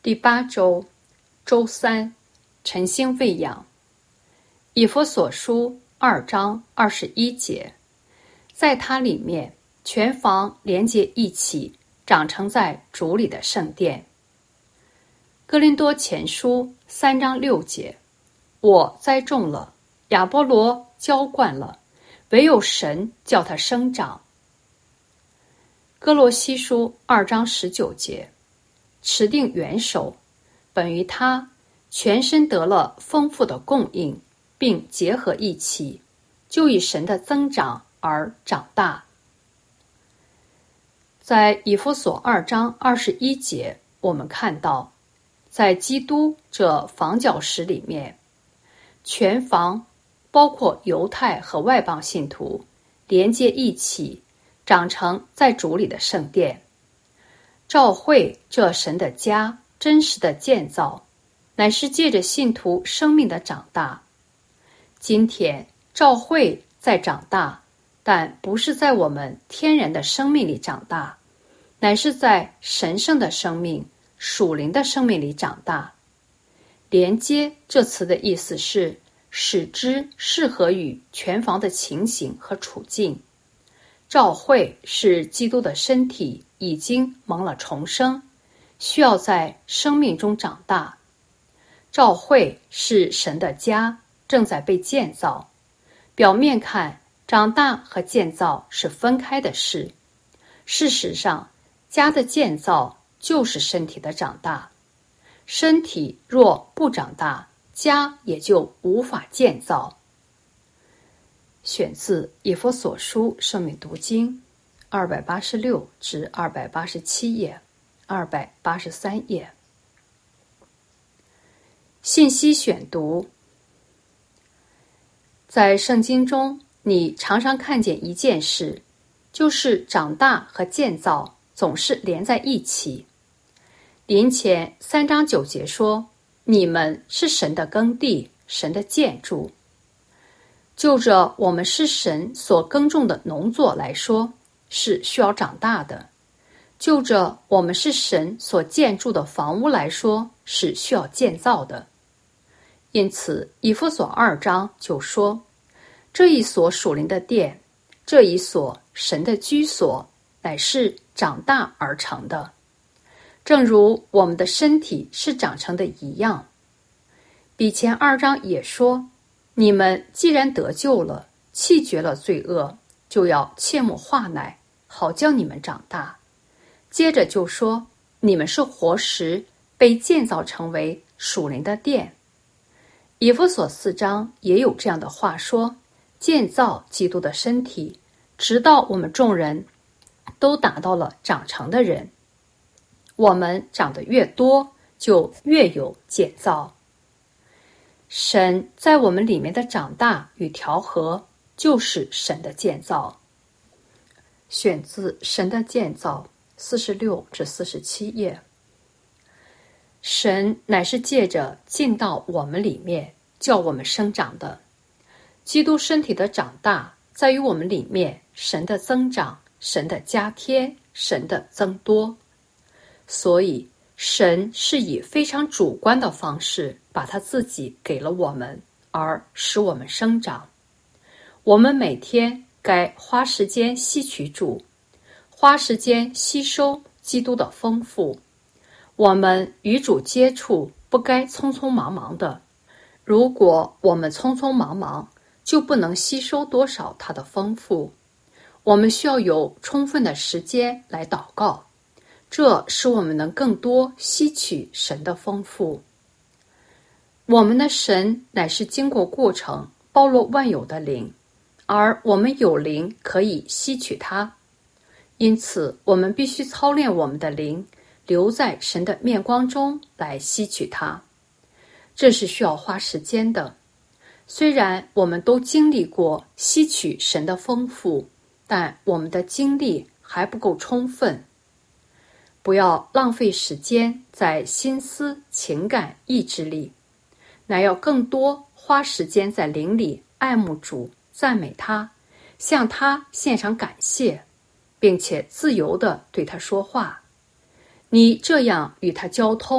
第8周，周三，晨星喂养。以弗所书2章21节，在它里面，全房连接一起，长成在主里的圣殿。哥林多前书3章6节，我栽种了，亚波罗浇灌了，唯有神叫它生长。哥罗西书2章19节，持定元首，本于他全身得了丰富的供应，并结合一起，就以神的增长而长大。在以弗所2章21节，我们看到，在基督这房角石里面，全房包括犹太和外邦信徒连接一起，长成在主里的圣殿。教会这神的家真实的建造，乃是借着信徒生命的长大。今天教会在长大，但不是在我们天然的生命里长大，乃是在神圣的生命、属灵的生命里长大。连接这词的意思是使之适合于全房的情形和处境。教会是基督的身体，已经蒙了重生，需要在生命中长大。教会是神的家，正在被建造。表面看，长大和建造是分开的事。事实上，家的建造就是身体的长大。身体若不长大，家也就无法建造。选自以弗所书圣命读经286至287页，283页。信息选读。在圣经中，你常常看见一件事，就是长大和建造总是连在一起。林前3章9节说，你们是神的耕地，神的建筑。就着我们是神所耕种的农作来说，是需要长大的；就着我们是神所建筑的房屋来说，是需要建造的。因此以弗所2章就说，这一所属灵的殿，这一所神的居所，乃是长大而成的，正如我们的身体是长成的一样。比前2章也说，你们既然得救了，弃绝了罪恶，就要切莫化奶，好叫你们长大。接着就说，你们是活石，被建造成为属灵的殿。以弗所4章也有这样的话说，建造基督的身体，直到我们众人都达到了长成的人。我们长得越多，就越有建造。神在我们里面的长大与调和，就是神的建造。选自《神的建造》46至47页。神乃是借着进到我们里面，叫我们生长的。基督身体的长大，在于我们里面神的增长、神的加添、神的增多。所以神是以非常主观的方式把他自己给了我们，而使我们生长。我们每天该花时间吸取主，花时间吸收基督的丰富。我们与主接触不该匆匆忙忙的，如果我们匆匆忙忙，就不能吸收多少他的丰富。我们需要有充分的时间来祷告，这使我们能更多吸取神的丰富。我们的神乃是经过过程包罗万有的灵，而我们有灵可以吸取它。因此我们必须操练我们的灵，留在神的面光中来吸取它。这是需要花时间的。虽然我们都经历过吸取神的丰富，但我们的经历还不够充分。不要浪费时间在心思、情感、意志力，乃要更多花时间在灵里爱慕主，赞美他，向他献上感谢，并且自由地对他说话。你这样与他交通，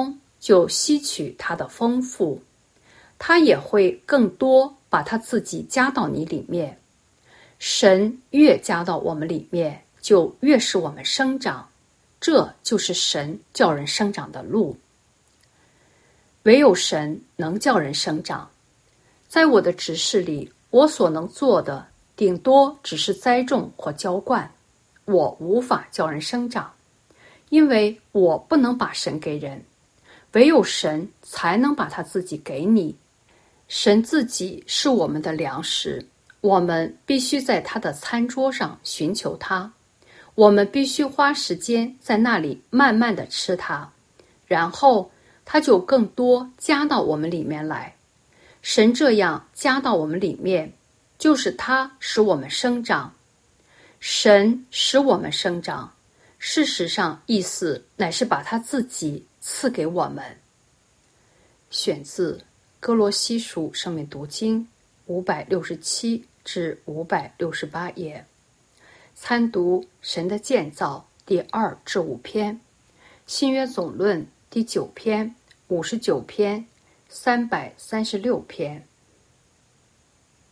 就吸取它的丰富，他也会更多把他自己加到你里面。神越加到我们里面，就越使我们生长，这就是神叫人生长的路。唯有神能叫人生长。在我的职事里，我所能做的顶多只是栽种或浇灌，我无法叫人生长，因为我不能把神给人，唯有神才能把他自己给你。神自己是我们的粮食，我们必须在他的餐桌上寻求他，我们必须花时间在那里慢慢地吃它，然后他就更多加到我们里面来。神这样加到我们里面，就是他使我们生长。神使我们生长，事实上意思乃是把他自己赐给我们。选自哥罗西书生命读经567至568页，参读神的建造第2至5篇，新约总论第9篇、59篇、336篇。